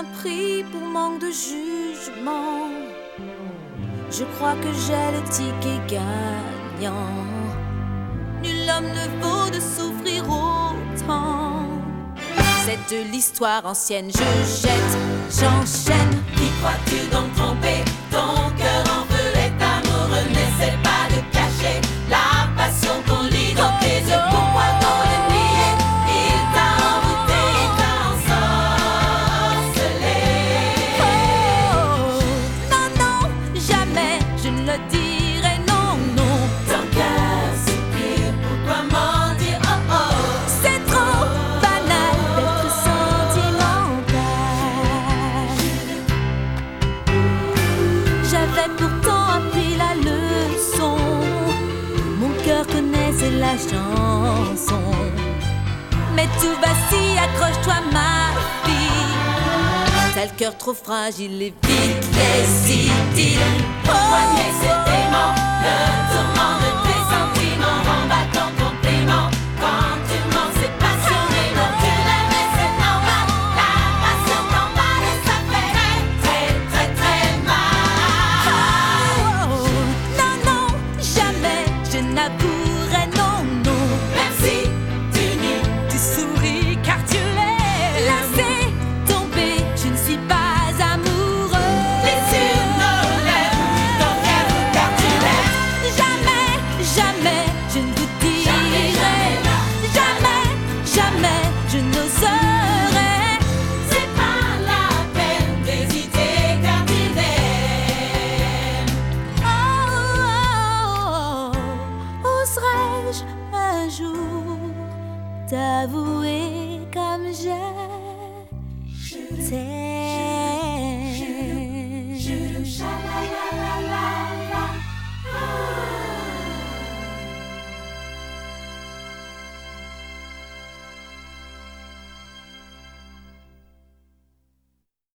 un prix pour manque de jugement. Je crois que j'ai le ticket gagnant. Nul homme ne vaut de souffrir autant. C'est de l'histoire ancienne, je jette, j'enchaîne. Qui crois-tu donc tromper? Ton cœur en feu est amoureux, n'essaie pas de cacher la passion qu'on lit dans tes yeux. Pourquoi donc le nier? Il t'a envoûté, il t'a ensorcelé. Oh, non, non, jamais je ne le dirai, non, non. Ton cœur soupire, pourquoi mentir? Oh oh, C'est trop banal d'être sentimental. J'avais pourtant appris la leçon. Mon cœur connaissait la chanson. Mais tout vacille, accroche-toi ma fille. T'as le cœur trop fragile et vite les idylles. poigner cet aimant, le tourment de tes sentiments, en battant compliment. Quand tu mens, c'est passionné, non tu l'aimes et c'est normal. La passion t'emballe et ça fait très, très, très, très mal. Oh, non, non, jamais je n'avouerai non, non. Même si tu nies, Tu souris car tu l'es. Laissez tomber, je ne suis pas amoureux. les yeux nos lèvres, ton cœur car tu l'aimes. Jamais, jamais je ne vous Jamais, dirai. jamais là, Jamais, jamais je n'oserai. c'est pas la peine d'hésiter car tu l'aimes. Oh, oserais-je un jour t'avouer comme je t'aime?